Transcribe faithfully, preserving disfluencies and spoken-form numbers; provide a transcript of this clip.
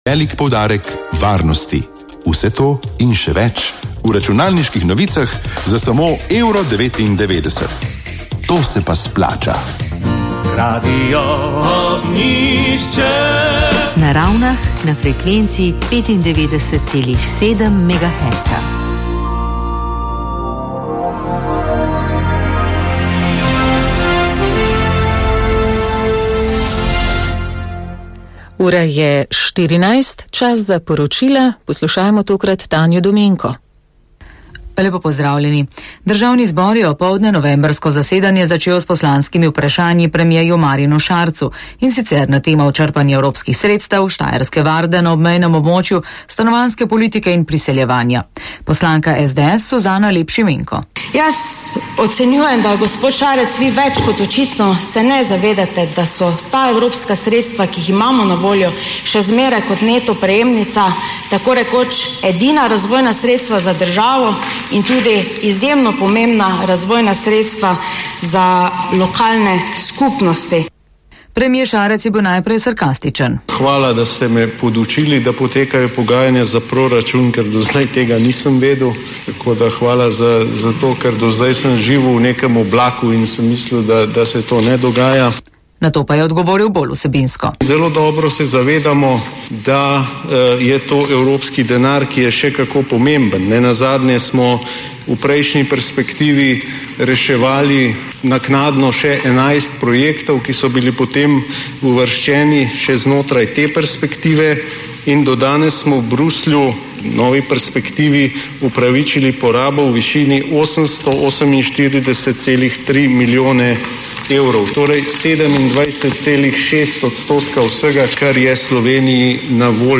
Velik poudarek varnosti. Vse to in še več v računalniških novicah za samo evro devetindevetdeset. To se pa splača. Radio Ognjišče. Na Ravnah na frekvenci petindevetdeset celih sedem megaherca. Ura je štirinajst, čas za poročila, poslušajmo tokrat Tanjo Dominko. Lepo pozdravljeni. Državni zbor je opoldne novembrsko zasedanje začel s poslanskimi vprašanji premierju Marjanu Šarcu, in sicer na temo črpanja evropskih sredstev, Štajerske varde na obmejnem območju, stanovanjske politike in priseljevanja. Poslanka es de es Suzana Lep Šimenko. Jaz ocenjujem, da gospod Šarec, vi več kot očitno se ne zavedate, da so ta evropska sredstva, ki jih imamo na voljo, še zmeraj kot neto prejemnica, tako rekoč edina razvojna sredstva za državo in tudi izjemno pomembna razvojna sredstva za lokalne skupnosti. Premijer Šarec je bil najprej sarkastičen. Hvala, da ste me podučili, da potekajo pogajanja za proračun, ker do zdaj tega nisem vedel. Tako da hvala za, za to, ker do zdaj sem živel v nekem oblaku in sem mislil, da, da se to ne dogaja. Na to pa je odgovoril bolj vsebinsko. Zelo dobro se zavedamo, da uh, je to evropski denar, ki je še kako pomemben. Ne nazadnje smo v prejšnji perspektivi reševali naknadno še enajst projektov, ki so bili potem uvrščeni še znotraj te perspektive, in do danes smo v Bruslju v novi perspektivi upravičili porabo v višini osemsto oseminštirideset celih tri milijone evrov, torej sedemindvajset celih šest odstotka vsega, kar je Sloveniji na voljo.